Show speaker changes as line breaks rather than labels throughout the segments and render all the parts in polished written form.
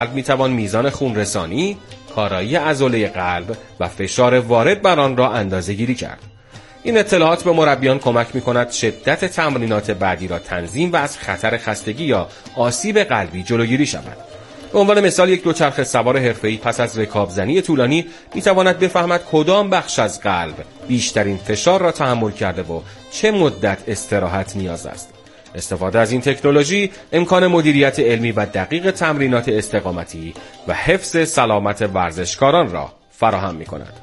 قلب میتوان میزان خونرسانی، کارایی عضله قلب و فشار وارد بر آن را اندازه‌گیری کرد. این اطلاعات به مربیان کمک می‌کند شدت تمرینات بعدی را تنظیم و از خطر خستگی یا آسیب قلبی جلوگیری شود. به عنوان مثال یک دوچرخه سوار حرفه‌ای پس از رکابزنی طولانی می‌تواند بفهمد کدام بخش از قلب بیشترین فشار را تحمل کرده و چه مدت استراحت نیاز است. استفاده از این تکنولوژی امکان مدیریت علمی و دقیق تمرینات استقامتی و حفظ سلامت ورزشکاران را فراهم می‌کند.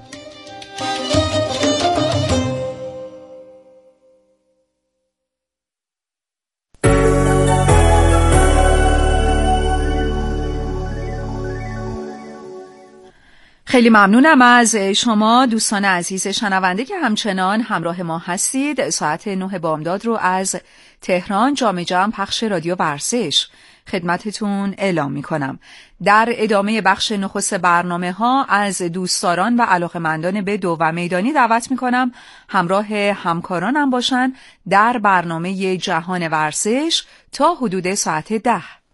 خیلی ممنونم از شما دوستان عزیز شنونده که همچنان همراه ما هستید. ساعت 9 بامداد رو از تهران جام جم پخش رادیو ورزش خدمتتون اعلام میکنم. در ادامه بخش نخست برنامه ها از دوستداران و علاقمندان به دو و میدانی دعوت میکنم همراه همکارانم باشن در برنامه جهان ورزش تا حدود ساعت 10.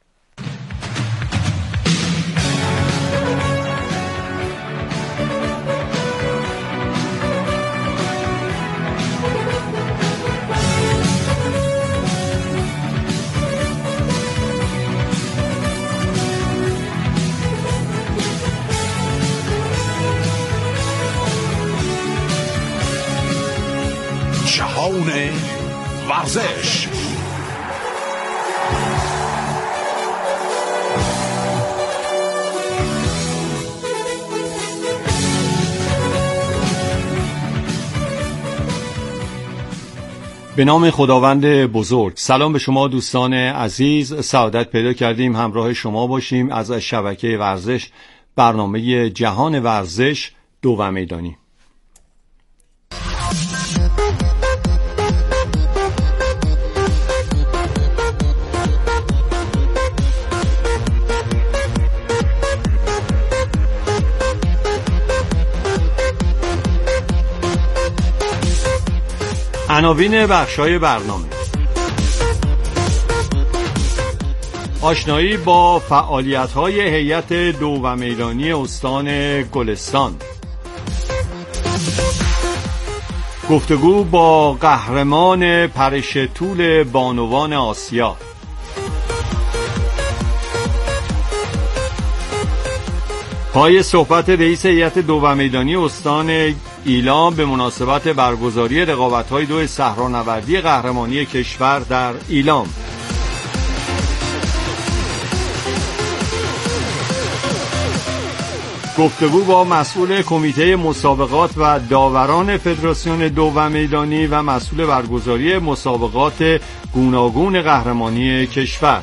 جهان ورزش.
به نام خداوند بزرگ. سلام به شما دوستان عزیز. سعادت پیدا کردیم همراه شما باشیم از شبکه ورزش، برنامه جهان ورزش دو و میدانی. عناوین بخش‌های برنامه: آشنایی با فعالیت‌های هیئت دو و میدانی استان گلستان، گفتگو با قهرمان پرش طول بانوان آسیا، پای صحبت رئیس هیئت دو و میدانی استان ایلام به مناسبت برگزاری رقابت‌های دو صحرانوردی قهرمانی کشور در ایلام، گفتگو با مسئول کمیته مسابقات و داوران فدراسیون دو و میدانی و مسئول برگزاری مسابقات گوناگون قهرمانی کشور.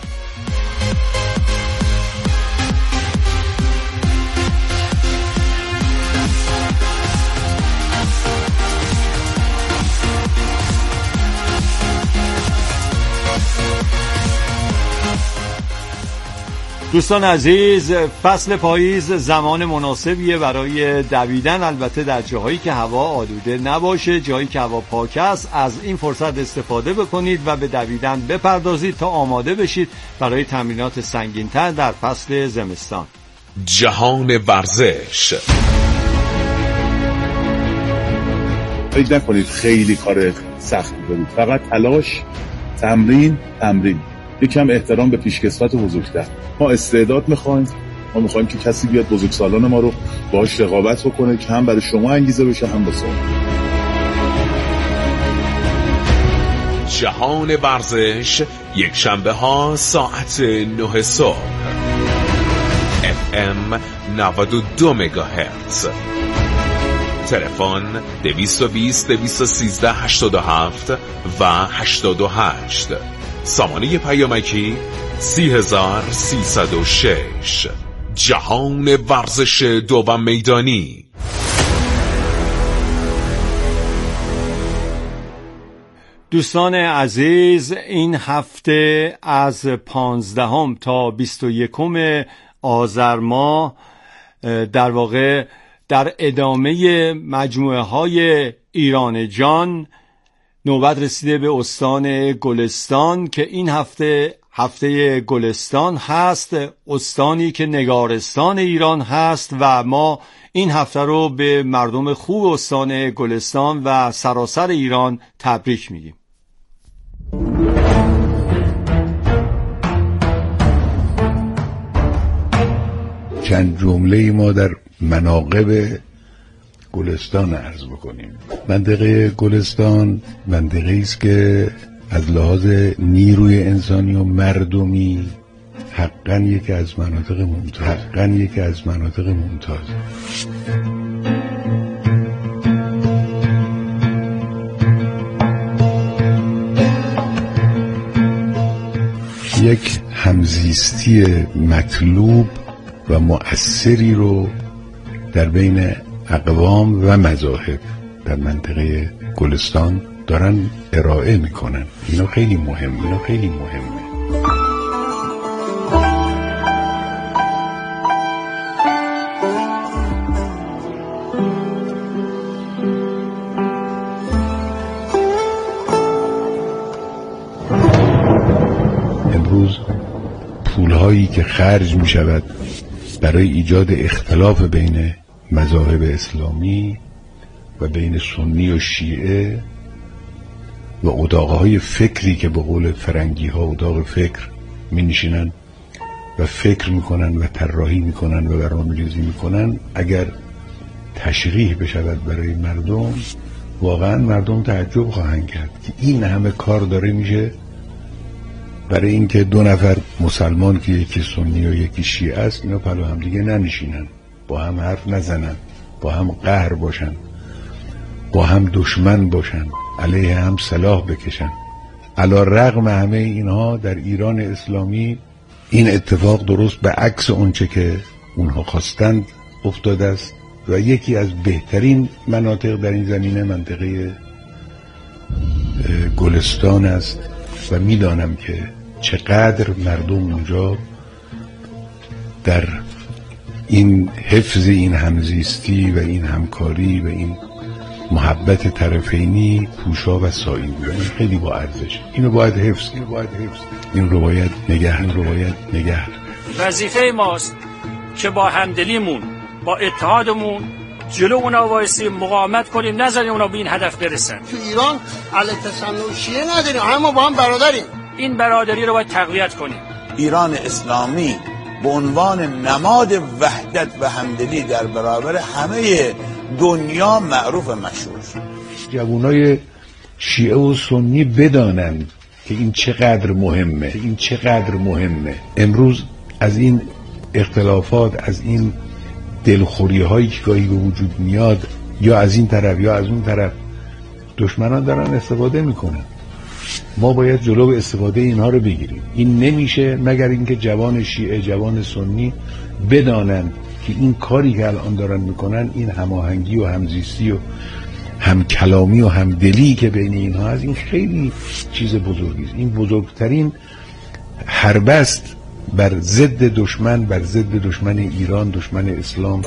دوستان عزیز، فصل پاییز زمان مناسبیه برای دویدن، البته در جاهایی که هوا آلوده نباشه، جایی که هوا پاک است. از این فرصت استفاده بکنید و به دویدن بپردازید تا آماده بشید برای تمرینات سنگین‌تر در فصل زمستان.
جهان ورزش.
فکر نکنید خیلی کار سختی دارید، فقط تلاش، تمرین. یکم احترام به پیشکسوت بزرگتر. ما استعداد میخوایم، ما میخوایم که کسی بیاد بزرگسالان ما رو باهاش رقابت بکنه که هم برای شما انگیزه بشه هم واسه ما.
جهان ورزش یک شنبه ها ساعت 9 صبح FM 92 مگاهرتز. تلفن 220 213 87 و 88. سامانه پیامکی 30306. جهان ورزش دو و میدانی.
دوستان عزیز، این هفته از 15 تا 21 آذر ماه در واقع در ادامه مجموعه های ایران جان نوبت رسیده به استان گلستان که این هفته هفته گلستان هست، استانی که نگارستان ایران هست و ما این هفته رو به مردم خوب استان گلستان و سراسر ایران تبریک میگیم.
چند جمله ما در مناقب گلستان عرض بکنیم. منطقه گلستان منطقه‌ای است که از لحاظ نیروی انسانی و مردمی حقاً یکی از مناطق ممتاز. یک همزیستی مطلوب و مؤثری رو در بین اقوام و مذاهب در منطقه گلستان دارن ارائه میکنن. اینا خیلی مهمه. امروز پولهایی که خرج میشود برای ایجاد اختلاف بین مذاهب اسلامی و بین سنی و شیعه و اتاقهای فکری که به قول فرنگی ها اتاق فکر می نشینن و فکر میکنن و طراحی میکنن و برنامه‌ریزی میکنن، اگر تشریح بشود برای مردم، واقعا مردم تعجب خواهند کرد که این همه کار داره میشه برای اینکه دو نفر مسلمان که یکی سنی و یکی شیعه است اینا پلو هم دیگه ننشینن، با هم حرف نزنن، با هم قهر باشن، با هم دشمن باشن، علیه هم سلاح بکشن. علی رغم همه اینها در ایران اسلامی این اتفاق درست به عکس اونچه که اونها خواستند افتاده است و یکی از بهترین مناطق در این زمینه منطقه گلستان است و میدانم که چقدر مردم اونجا در این حفظ این همزیستی و این همکاری و این محبت طرفینی پوشا و سائی بودن. خیلی با ارزش. اینو باید حفظ کنیم. این رو باید نگه.
وظیفه ماست که با همدلیمون، با اتحادمون جلو اونا وایسیم، مقاومت کنیم، نذاریم اونا به این هدف برسن.
تو ایران علیه تسنن شیعه نداریم، همه با هم برادریم.
این برادری رو باید تقویت کنیم.
ایران اسلامی به عنوان نماد وحدت و همدلی در برابر همه دنیا معروف و مشهور.
جوانای شیعه و سنی بدانند که این چقدر مهمه. امروز از این اختلافات، از این دلخوری هایی که گاهی به وجود میاد، یا از این طرف یا از اون طرف، دشمنان دارن استفاده میکنن. ما باید جلو استفاده اینها رو بگیریم. این نمیشه مگر اینکه جوان شیعه، جوان سنی بدانن که این کاری که الان دارن میکنن، این هماهنگی و همزیستی و همکلامی و همدلی که بین اینها هست، این خیلی چیز بزرگی است. این بزرگترین حربه است بر ضد دشمن ایران، دشمن اسلام.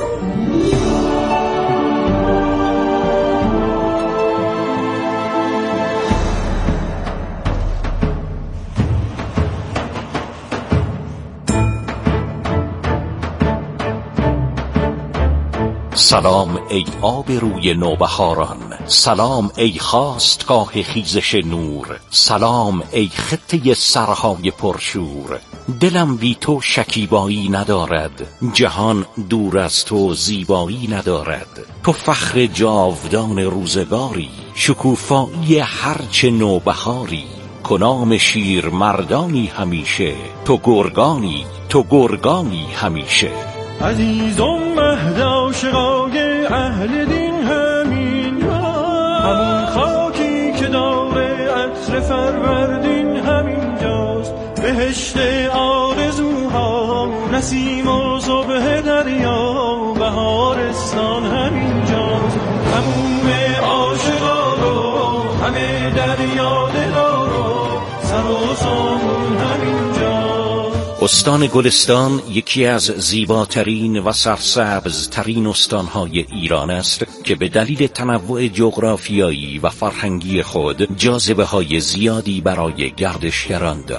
سلام ای آب روی نوبهاران، سلام ای خاستگاه خیزش نور، سلام ای خطه سرهای پرشور. دلم بی تو شکیبایی ندارد، جهان دور از تو زیبایی ندارد. تو فخر جاودان روزگاری، شکوفایی هرچه نوبهاری. کنام شیر مردانی همیشه، تو گرگانی همیشه.
عزیزم مهد عاشقای اهل دین همون خاکی که داره عطر فروردین همینجاست. بهشت آرزوها، نسیم و صبح دریا، بهارستان همینجاست. همون عاشقا رو همه دریا دلا رو، سر و سامون همینجاست.
استان گلستان یکی از زیباترین و سرسبزترین استانهای ایران است که به دلیل تنوع جغرافیایی و فرهنگی خود جاذبه‌های زیادی برای گردشگران دارد.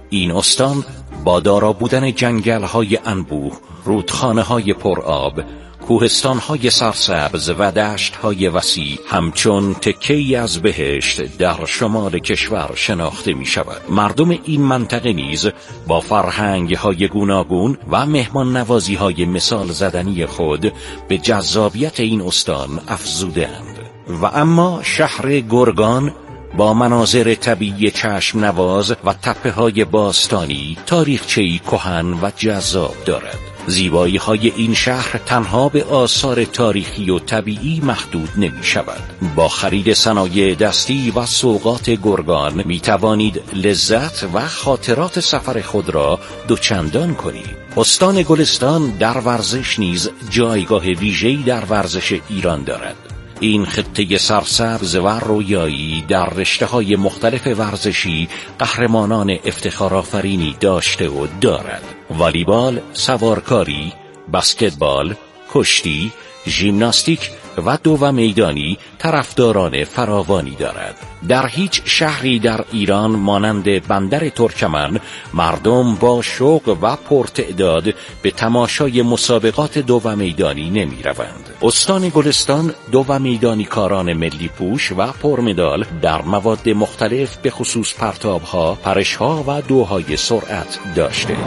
این استان با دارا بودن جنگل‌های انبوه، رودخانه‌های پرآب، کوهستان‌های سرسبز و دشت‌های وسیع همچون تکه‌ای از بهشت در شمال کشور شناخته می‌شود. مردم این منطقه نیز با فرهنگ‌های گوناگون و مهمان نوازی‌های مثال زدنی خود به جذابیت این استان افزوده‌اند. و اما شهر گرگان با مناظر طبیعی چشم نواز و تپه‌های باستانی تاریخچه‌ای کهن و جذاب دارد. زیبایی‌های این شهر تنها به آثار تاریخی و طبیعی محدود نمی شود. با خرید صنایع دستی و سوغات گرگان می توانید لذت و خاطرات سفر خود را دوچندان کنید. استان گلستان در ورزش نیز جایگاه ویژه‌ای در ورزش ایران دارد. این خطه سرسبز و رویایی در رشته‌های مختلف ورزشی قهرمانان افتخارآفرینی داشته و دارد. والیبال، سوارکاری، بسکتبال، کشتی، ژیمناستیک و دو میدانی طرفداران فراوانی دارد. در هیچ شهری در ایران مانند بندر ترکمن مردم با شوق و پرتعداد به تماشای مسابقات دو میدانی نمی روند. استان گلستان دو میدانی کاران ملی پوش و پرمدال در مواد مختلف به خصوص پرتاب‌ها، پرش‌ها و دوهای سرعت داشته.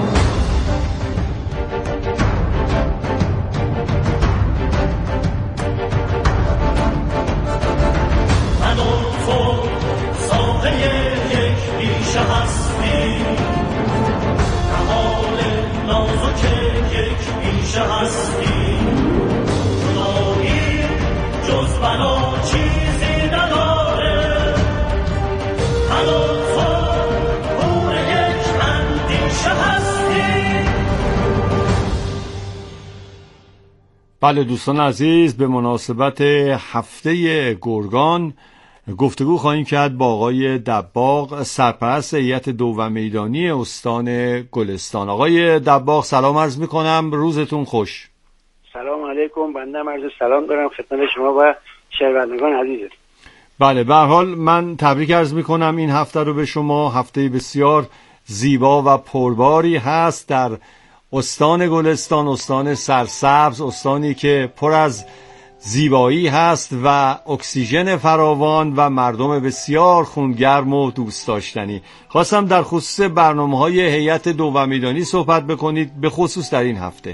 بله دوستان عزیز، به مناسبت هفته گرگان گفتگو خواهیم کرد با آقای دباغ، سرپرست هیئت دو میدانی استان گلستان. آقای دباغ سلام عرض میکنم، روزتون خوش.
سلام علیکم، بنده عرض سلام دارم خدمت شما و شنوندگان عزیز.
بله به هر حال من تبریک عرض میکنم این هفته رو به شما. هفته بسیار زیبا و پرباری هست در استان گلستان، استان سرسبز، استانی که پر از زیبایی هست و اکسیژن فراوان و مردم بسیار خونگرم و دوست داشتنی. خواستم در خصوص برنامه‌های هیئت دو میدانی صحبت بکنید، به خصوص در این هفته.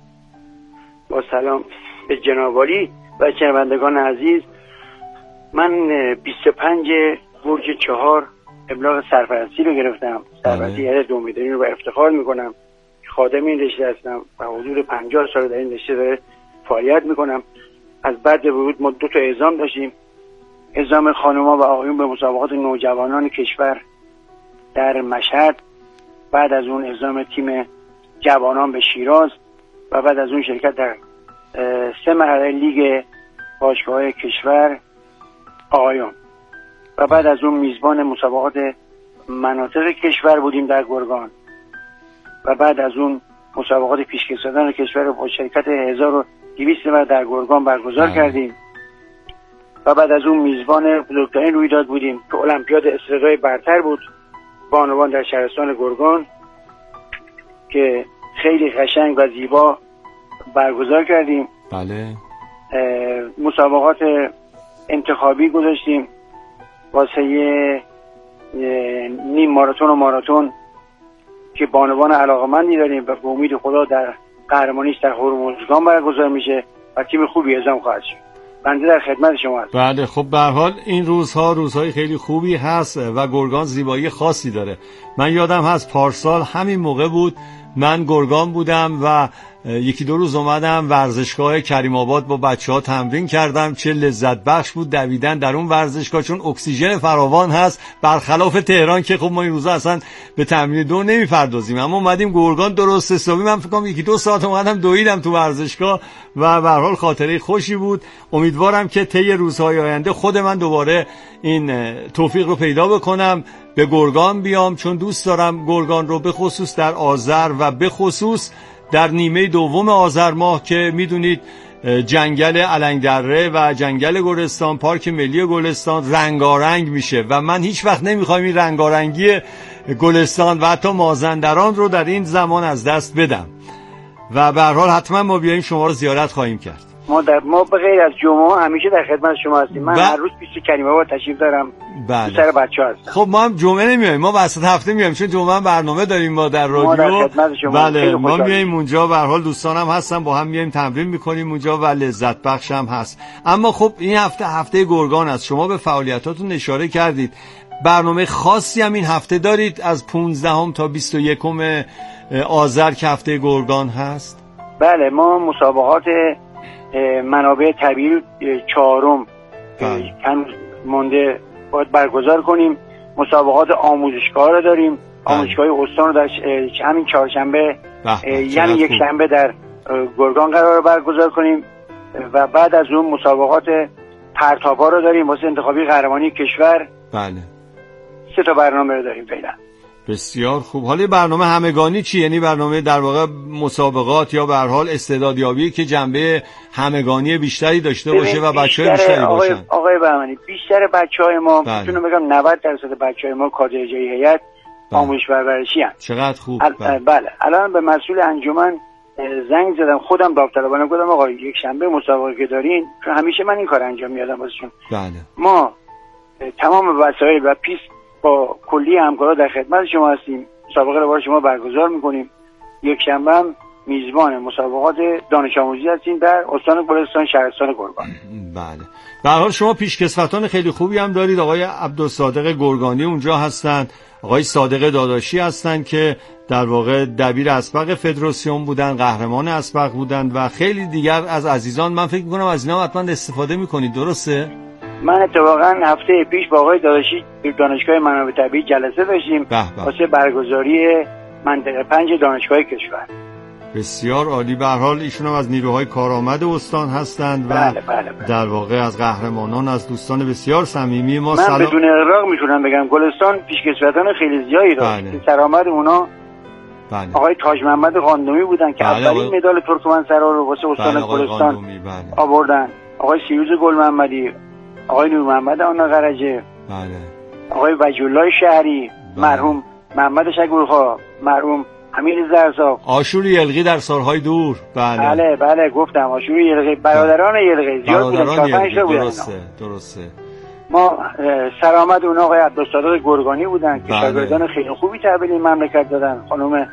با سلام به جناب عالی و شنوندگان عزیز، من 25 برج 4 ابلاغ سرپرستی رو گرفتم. سرپرستی هیئت دو میدانی رو با افتخار میکنم. خادم این رشته هستم و حدود 50 سال در این رشته داره فعالیت میکنم. از بعد ورود ما 2 تا اعزام داشتیم، اعزام خانم‌ها و آقایون به مسابقات نوجوانان کشور در مشهد، بعد از اون اعزام تیم جوانان به شیراز و بعد از اون شرکت در 3 مرحله لیگ باشگاه‌های کشور آقایون و بعد از اون میزبان مسابقات مناطق کشور بودیم در گرگان و بعد از اون مسابقات پیشکسوتان کشور رو با شرکت 1200 نفر در گرگان برگزار کردیم و بعد از اون میزبان بزرگترین رویداد بودیم که المپیاد استعدادهای برتر بود بانوان در شهرستان گرگان که خیلی قشنگ و زیبا برگزار کردیم.
بله.
مسابقات انتخابی گذاشتیم واسه نیم ماراتون و ماراتون که بانوان علاقمندی داریم و به امید خدا در قهرمانیش در هرمزگان برگزار میشه و تیم خوبی اعزام خواهد شد. بنده در خدمت شما هستم.
بله خب به هر حال این روزها روزهای خیلی خوبی هست و گرگان زیبایی خاصی داره. من یادم هست پارسال همین موقع بود من گرگان بودم و 1-2 روز اومدم ورزشگاه کریم آباد با بچه‌ها تمرین کردم. چه لذت بخش بود دویدن در اون ورزشگاه، چون اکسیژن فراوان هست، برخلاف تهران که خب ما این روزا اصلا به تمرین دو نمیپردازیم. اما اومدیم گرگان درست حسابی، من فکر کنم 1-2 ساعت اومدم دویدم تو ورزشگاه و به هر حال خاطره خوشی بود. امیدوارم که طی روزهای آینده خود من دوباره این توفیق رو پیدا بکنم به گرگان بیام، چون دوست دارم گرگان رو به خصوص در آذر و به خصوص در نیمه دوم آذر ماه که میدونید جنگل علنگدره و جنگل گلستان، پارک ملی گلستان رنگارنگ میشه و من هیچ وقت نمیخوام این رنگارنگی گلستان و حتی مازندران رو در این زمان از دست بدم و به هر حال حتما ما بیاییم شما رو زیارت خواهیم کرد.
ما به غیر از جمعه همیشه در خدمت شما هستیم. من هر روز پیش کریم آباد تشریف دارم.
بله.
سر بچه‌ها هستم.
خب ما هم جمعه نمیایم، ما وسط هفته میایم چون جمعه هم برنامه داریم ما در رادیو.
ما در خدمت شما.
بله ما میایم اونجا، به هر حال دوستانم هستن، با هم میایم تمرین میکنیم اونجا و لذت بخش هم هست. اما خب این هفته گرگان است. شما به فعالیتاتون اشاره کردید. برنامه خاصی هم این هفته دارید از 15 تا 21 آذر که هفته گرگان هست؟
بله ما مسابقات منابع طبیعی 4 هنوز مونده باید برگزار کنیم. مسابقات آموزشگاه رو داریم. آموزشگاه استان رو در همین چهارشنبه یعنی یک شنبه در گرگان قرار برگزار کنیم و بعد از اون مسابقات پرتاب‌ها رو داریم واسه انتخابی قهرمانی کشور.
بله
3 تا برنامه رو داریم فعلا.
بسیار خوب. حالا برنامه همگانی چی؟ یعنی برنامه در واقع مسابقات یا به هر حال استعدادیابی که جنبه همگانی بیشتری داشته باشه و بچه‌های بیشتری باشن.
آقای بهمنی بیشتر بچه‌های ما میتونم بگم 90% بچه‌های ما کادر اجرایی هیئت آموزش پرورشی هستند.
چقدر خوب.
بله الان به مسئول انجمن زنگ زدم، خودم داوطلبانه گفتم آقا یک شنبه مسابقه که دارین، چون همیشه من این کار انجام میدم واسهشون.
بله.
ما تمام وسایل و پیست با کلی همکارا در خدمت شما هستیم. مسابقه رو برای شما برگزار میکنیم. یک شنبه هم میزبان مسابقات دانش آموزی هستیم در استان گلستان شهرستان گرگان.
بله. به هر حال شما پیشکسوتان خیلی خوبی هم دارید. آقای عبدالصادق گرگانی اونجا هستند، آقای صادق داداشی هستند که در واقع دبیر اسبق فدراسیون بودن، قهرمان اسبق بودند و خیلی دیگر از عزیزان. من فکر می‌کنم از اینا حتما استفاده می‌کنید، درسته؟
من اتفاقا هفته پیش با آقای داداشی دانشگاه منابع طبیعی جلسه داشتیم واسه برگزاری منطقه 5 دانشگاه کشور.
بسیار عالی. به هر حال ایشون هم از نیروهای کارآمد استان هستند و
بله.
در واقع از قهرمانان، از دوستان بسیار صمیمی ما.
من بدون اغراق میتونم بگم گلستان پیشکسوتان خیلی زیادی داشت. سرآمد اونا آقای تاج محمد قاندومی بودن که اولین مدال ترکمن‌سرا رو واسه استان گلستان آوردن. آقای سیروز گل محمدی، آقای نور محمد آناقرجه، آقای وجی‌الله شهری، مرحوم محمد شگورخا، مرحوم امیر زرزاق،
آشور یلغی در سالهای دور.
بله گفتم آشور یلغی، برادران یلغی زیاد بودن، 4-5 تا بودن.
درسته.
ما سرآمد اون آقای عبدالصادق گرگانی بودن که شاگردان خیلی خوبی تحویل این مملکت دادن. خانم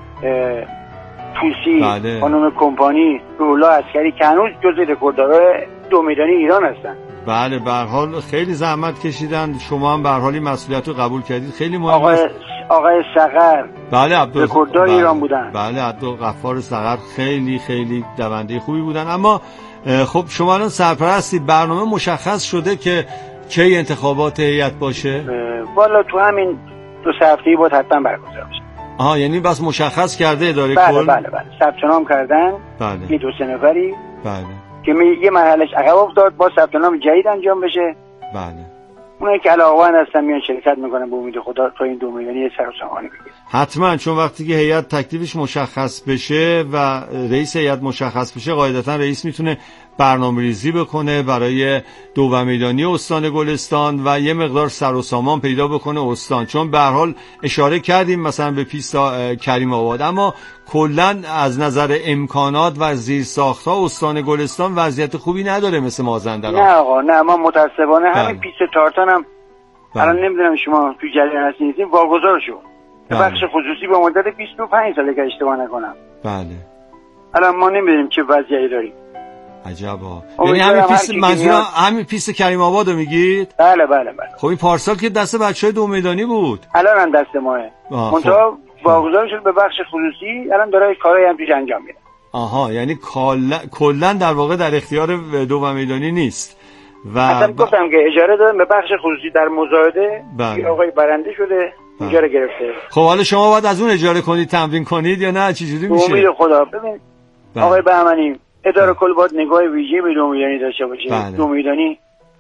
توسی، خانم کمپانی، روح‌الله عسکری که هنوز جزو رکورددارای 2 میدانی ایران هستن.
بله به هر حال خیلی زحمت کشیدن، شما هم به هر حال این مسئولیت رو قبول کردید. خیلی مهم است.
آقای صقر رکورددار ایران بودن.
بله عبدالغفار صقر خیلی دونده خوبی بودن. اما خب شما الان سرپرستی، برنامه مشخص شده که کی انتخابات هیئت باشه؟
والا تو همین 2 هفته‌ای بود حتما برگزار بشه.
یعنی بس مشخص کرده اداره
کل؟ بله ثبت نام کردن. یه 2-3 نفری. که یه مرحلهش عقب افتاد، با ثبت نام جدید انجام بشه. اونایی که علاقه‌مند هستن میان شرکت میکنن به امید خدا تا این 2 میلیونی سر و سامانی بگیرن.
حتما، چون وقتی که هیئت تکلیفش مشخص بشه و رئیس هیئت مشخص بشه، قاعدتا رئیس میتونه برنامه‌ریزی بکنه برای 2 میدانی استان گلستان و یه مقدار سر و سامان پیدا بکنه استان. چون به هر حال اشاره کردیم مثلا به پیست کریم آباد، اما کلا از نظر امکانات و زیرساخت‌ها استان گلستان وضعیت خوبی نداره مثل مازندران.
نه آقا نه، ما متأسفانه همین پیست تارتان هم الان نمیدونم شما تو جریان هستین واگذار شد. بخش خصوصی با مدت 25 ساله که اشتباه نکنم. الان ما نمیدونیم چه وضعیتی داریم.
عجبا. یعنی همین پیست، منظورم همین پیست کریم آباد رو میگید؟
بله.
خب این پارسال که دست بچهای 2 میدانی بود.
الان هم دست ماه. منتها واگذار شد به بخش خصوصی، الان داره کارایی هم توش انجام میده.
یعنی کلا در واقع در اختیار 2 میدانی نیست. و
اصلا گفتم که اجاره دادن به بخش خصوصی در مزایده. آقای برنده شده اجاره گرفته.
خب حالا شما باید از اون اجاره کنید تمرین کنید یا نه چجوری میشه؟
امید خدا. ببین آقای بهمنی، اداره کل باید نگاه ویژه‌ای به 2 میدانی داشته باشه. 2 میدانی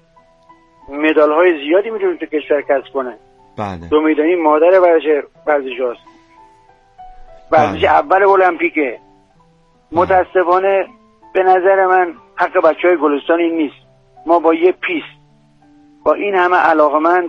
مدال‌های زیادی میتونه تو کشور کسب کنه. 2 میدانی مادر ورزش اول المپیکه. متاسفانه به نظر من حق بچهای گلستان این نیست. ما با یه پیست، با این همه علاقمند،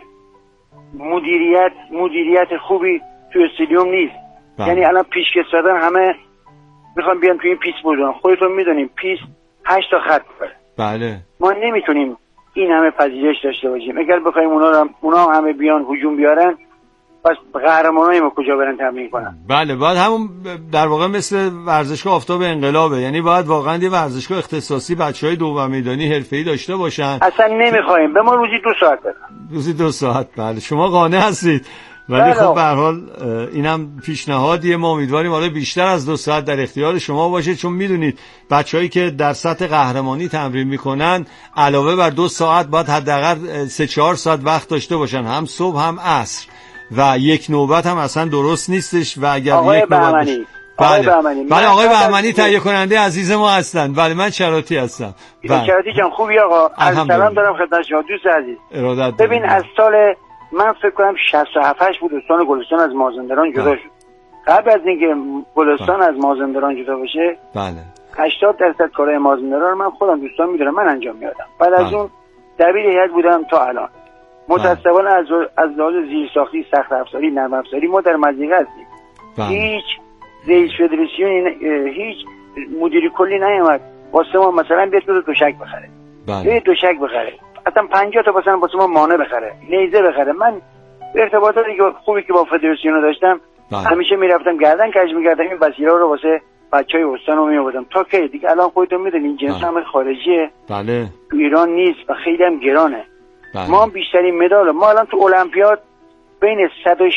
مدیریت خوبی تو استادیوم نیست. یعنی الان پیشکسوتان همه میخوان بیان تو این پیست بودن. خودتون میدونیم پیست 8 تا خط داره.
بله.
ما نمیتونیم این همه پذیرش داشته باشیم. اگر بخوایم اونا همه بیان هجوم بیارن، پس قهرمانای ما کجا برن تمرین کنن؟
بله، باید همون در واقع مثل ورزشگاه آفتاب انقلابه، یعنی باید واقعا یه ورزشگاه اختصاصی بچهای دوم میدانی حرفه‌ای داشته باشن.
اصلا نمیخوایم، به ما روزی 2 ساعت بدن.
روزی 2 ساعت. بله، شما قانع هستید. ولی خب به هر حال اینم پیشنهادیه. ما امیدواریم حالا بیشتر از 2 ساعت در اختیار شما باشه، چون میدونید بچه‌هایی که در سطح قهرمانی تمرین میکنن علاوه بر 2 ساعت باید حداقل 3-4 ساعت وقت داشته باشن، هم صبح هم عصر، و یک نوبت هم اصلا درست نیستش. و اگر یک نوبت بله آقای بهمنی تهیه کننده عزیز ما هستن. بله من شراطی هستم.
شراطی جان خوبی آقا؟ سلام دارم خدمت شما دوست عزیز. ببین از سال من فکر کنم 67 بود استان گلستان از مازندران جدا شد. قبل از اینکه گلستان از مازندران جدا بشه،
بله
80% کارهای مازندران رو من خودم دوستان میدونم من انجام میدادم. بعد از اون دبیر هیئت بودم تا الان. متأسفانه از لحاظ زیرساختی، سخت افزاری، نرم افزاری ما در مضیقه هستیم. هیچ رئیس فدراسیون، هیچ مدیر کلی نیامد واسه ما مثلا بیاد دوشک بخره. بیاد دوشک بخره. اصلا 50 تا مثلا واسه ما مانع بخره، نیزه بخره. من ارتباطاتی که خوبی که با فدراسیون داشتم همیشه میرفتم گردن کج می‌کردم، این وسیله رو واسه بچهای استان رو میآوردم. تا کی دیگه الان خودتون میدونید این جنس هم خارجیه.
بله.
تو ایران نیست و خیلی هم گرانه. ما بیشترین مدال ما الان تو المپیاد بین 106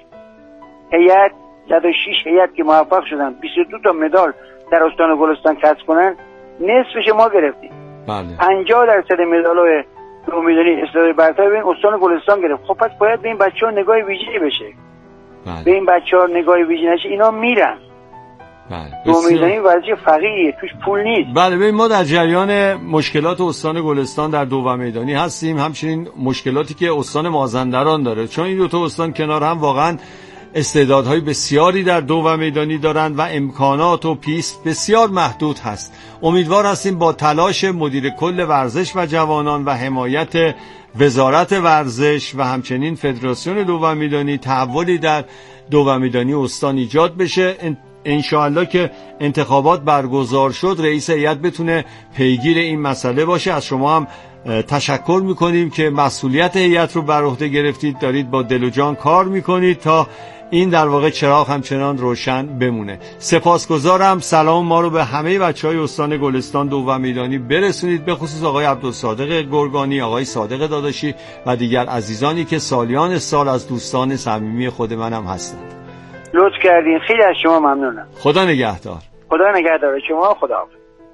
هیئت که موفق شدن 22 تا مدال در استان گلستان کسب کنن، نصفش ما گرفتیم.
بله.
50% مدال‌های دو میدانی استاد برتر به این استان گلستان گرفت. خب پس باید به این بچه‌ها نگاه ویژه‌ای بشه.
بله.
به این بچه‌ها نگاه ویژه‌ای نشه اینا میرن.
بله.
دو میدانی ورزش فقیریه، توش پول نیست.
بله ببین ما در جریان مشکلات استان گلستان در دوم میدانی هستیم، همچنین مشکلاتی که استان مازندران داره، چون این دو تا استان کنار هم واقعا استعدادهای بسیاری در دوم میدانی دارند و امکانات و پیست بسیار محدود هست. امیدوار هستیم با تلاش مدیر کل ورزش و جوانان و حمایت وزارت ورزش و همچنین فدراسیون دوم میدانی تحولی در دوم میدانی استان ایجاد بشه. انشاءالله که انتخابات برگزار شد رئیس هیئت بتونه پیگیر این مسئله باشه. از شما هم تشکر میکنیم که مسئولیت هیئت رو بر عهده گرفتید، دارید با دل و جان کار میکنید تا این در واقع چراغ همچنان روشن بمونه. سپاسگزارم. سلام ما رو به همه بچهای استان گلستان دوم میدانی برسونید، به خصوص آقای عبدالصادق گرگانی، آقای صادق داداشی و دیگر عزیزانی که سالیان سال از دوستان صمیمی خود منم هستند.
لطف کردین، خیلی از شما ممنونم.
خدا نگهدار.
خدا نگهدار شما. خدا حافظ.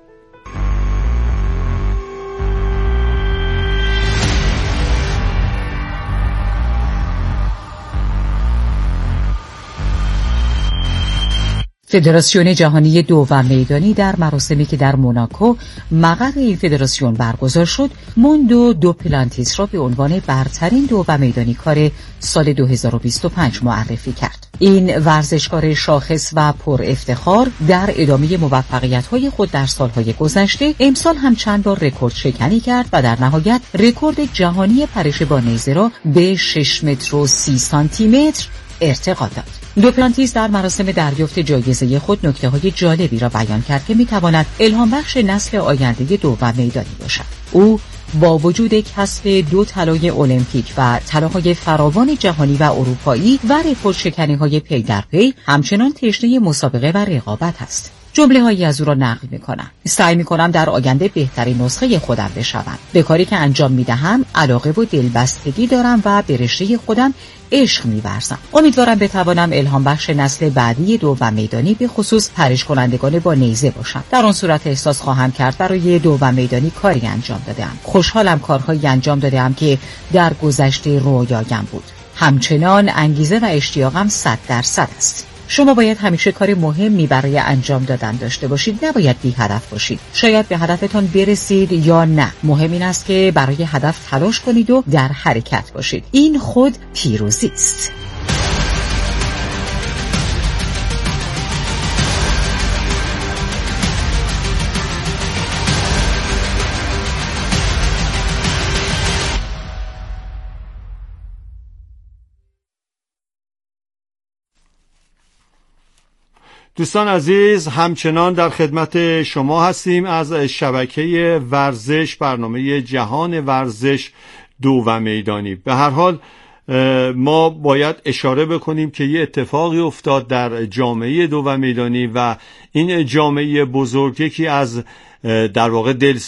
فدراسیون جهانی دوم میدانی در مراسمی که در موناکو مقر این فدراسیون برگزار شد، موندو دوپلانتیس را به عنوان برترین دوم میدانی کار سال 2025 معرفی کرد. این ورزشکار شاخص و پر افتخار در ادامه موفقیت‌های خود در سالهای گذشته امسال هم چند بار رکورد شکنی کرد و در نهایت رکورد جهانی پرش با نیزه را به 6 متر و 30 سانتی متر ارتقا داد. دوپلانتیس در مراسم دریافت جایزه خود نکته‌های جالبی را بیان کرد که می‌تواند الهام بخش نسل آینده دوم میدانی باشد. او با وجود کسب 2 طلای المپیک و طلاهای فراوان جهانی و اروپایی و رکورد شکنی‌های پی در پی همچنان تشنه مسابقه و رقابت است. جمله‌هایی از او را نقل می‌کنم. سعی می‌کنم در آینده بهترین نسخه خودم بشوم. به کاری که انجام می‌دهم علاقه و دلبستگی دارم و به رشته خودم عشق می‌ورزم. امیدوارم بتوانم الهام بخش نسل بعدی دوم میدانی به خصوص پرش کنندگان با نیزه باشم. در آن صورت احساس خواهم کرد برای دوم میدانی کاری انجام دادم. خوشحالم کارهایی انجام دادم که در گذشته رویایم بود. همچنان انگیزه و اشتیاقم 100% است. شما باید همیشه کار مهمی برای انجام دادن داشته باشید، نباید بی هدف باشید. شاید به هدفتان برسید یا نه، مهم این است که برای هدف تلاش کنید و در حرکت باشید. این خود پیروزی است.
دوستان عزیز، همچنان در خدمت شما هستیم از شبکه ورزش، برنامه جهان ورزش دو و میدانی. به هر حال ما باید اشاره بکنیم که یه اتفاقی افتاد در جامعه دو و میدانی و این جامعه بزرگ یکی از در واقع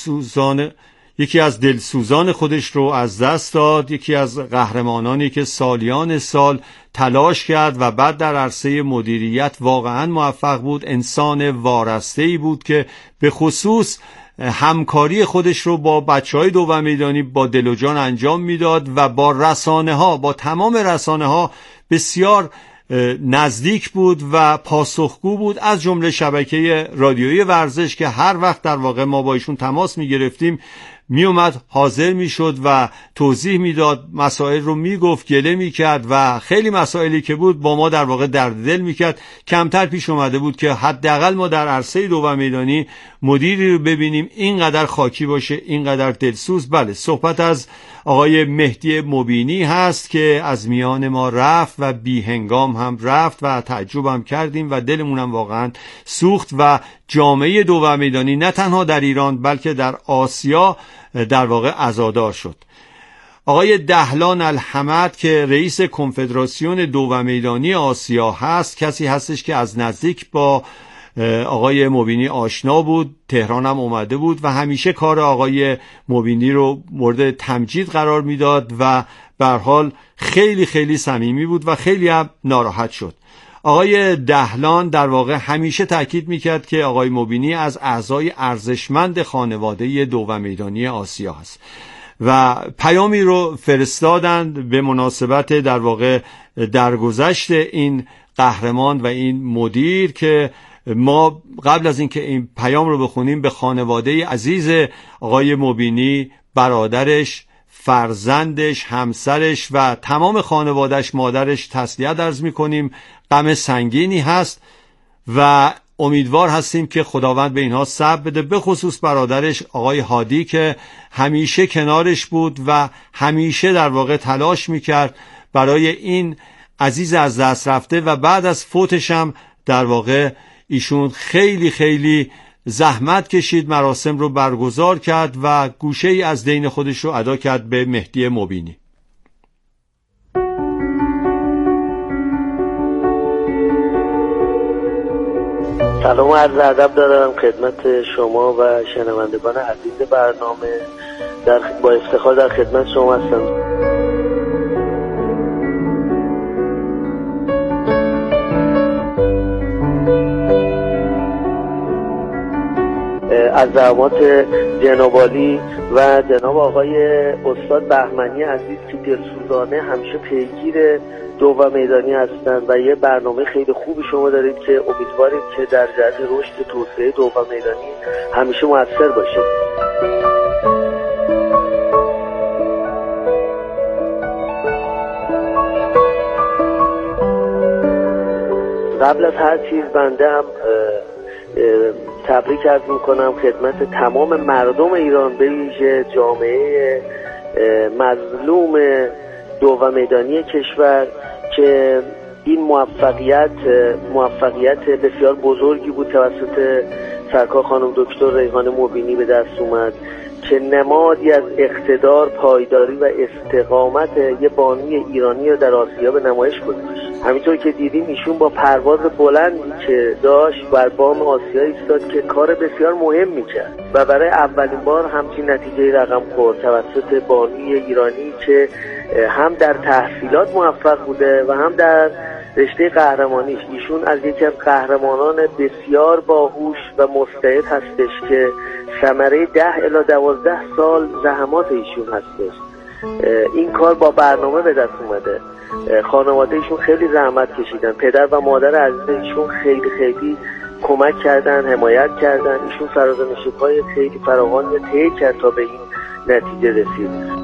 دلسوزان خودش رو از دست داد، یکی از قهرمانانی که سالیان سال تلاش کرد و بعد در عرصه مدیریت واقعا موفق بود، انسان وارسته‌ای بود که به خصوص همکاری خودش رو با بچهای دو و میدانی با دل و جان انجام میداد و با رسانه‌ها، با تمام رسانه‌ها بسیار نزدیک بود و پاسخگو بود، از جمله شبکه رادیویی ورزش که هر وقت در واقع ما با ایشون تماس می‌گرفتیم میومد، حاضر میشد و توضیح میداد، مسائل رو میگفت، گله میکرد و خیلی مسائلی که بود با ما در واقع درد دل میکرد. کمتر پیش اومده بود که حداقل ما در عرصه دو و میدانی مدیری رو ببینیم اینقدر خاکی باشه، اینقدر دلسوز. بله، صحبت از آقای مهدی مبینی هست که از میان ما رفت و بی هنگام هم رفت و تعجب هم کردیم و دلمون هم واقعا سوخت و جامعه دو و میدانی نه تنها در ایران بلکه در آسیا در واقع عزادار شد. آقای دهلان الحمد که رئیس کنفدراسیون دو و میدانی آسیا هست، کسی هستش که از نزدیک با آقای مبینی آشنا بود، تهران هم اومده بود و همیشه کار آقای مبینی رو مورد تمجید قرار میداد و به هر حال خیلی خیلی صمیمی بود و خیلی هم ناراحت شد. آقای دهلان در واقع همیشه تاکید میکرد که آقای مبینی از اعضای ارزشمند خانواده دو و میدانی آسیا هست و پیامی رو فرستادند به مناسبت در واقع درگذشت این قهرمان و این مدیر که ما قبل از اینکه این پیام رو بخونیم به خانواده عزیز آقای مبینی، برادرش، فرزندش، همسرش و تمام خانوادهش، مادرش تسلیت عرض می‌کنیم. غم سنگینی هست و امیدوار هستیم که خداوند به اینها صبر بده، به خصوص برادرش آقای هادی که همیشه کنارش بود و همیشه در واقع تلاش می‌کرد برای این عزیز از دست رفته و بعد از فوتش هم در واقع ایشون خیلی خیلی زحمت کشید، مراسم رو برگزار کرد و گوشه ای از دین خودش رو ادا کرد به مهدی مبینی.
سلام و عرض ادب دارم خدمت شما و شنوندگان عزیز برنامه. با افتخار در خدمت شما هستم. از زحمات جناب عالی و جناب آقای استاد بهمنی عزیز که دلسوزانه همیشه پیگیر دو و میدانی هستند و یه برنامه خیلی خوبی شما دارید که امیدواریم که در جهت رشد توسعه دو و میدانی همیشه مؤثر باشه. قبل از هر چیز بنده هم تبریک عرض میکنم خدمت تمام مردم ایران، به ویژه جامعه مظلوم دو و میدانی کشور که این موفقیت بسیار بزرگی بود توسط سرکار خانم دکتر ریحانه مبینی به دست اومد که نمادی از اقتدار، پایداری و استقامت یه بانوی ایرانی رو در آسیا به نمایش گذاشت. همینطور که دیدیم ایشون با پرواز بلندی که داشت بر بام آسیا ایستاد که کار بسیار مهم میکرد و برای اولین بار همچین نتیجه رقم خورد توسط بانوی ایرانی که هم در تحصیلات موفق بوده و هم در رشته قهرمانیش. ایشون از یکی از قهرمانان بسیار باهوش و مستعد هستش که ثمره 10 الی 12 سال زحمات ایشون هستش. این کار با برنامه به دست اومده. خانواده ایشون خیلی زحمت کشیدن، پدر و مادر عزیز ایشون خیلی خیلی کمک کردن، حمایت کردن. ایشون فرازنشیب‌های خیلی فراوانی طی کرد تا به این نتیجه رسید.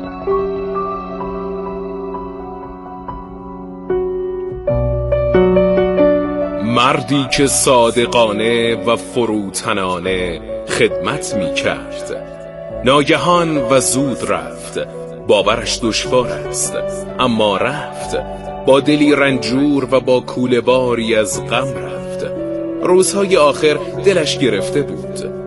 مردی که صادقانه و فروتنانه خدمت می کرد، ناگهان و زود رفت. باورش دشوار است اما رفت. با دلی رنجور و با کوله باری از غم رفت. روزهای آخر دلش گرفته بود.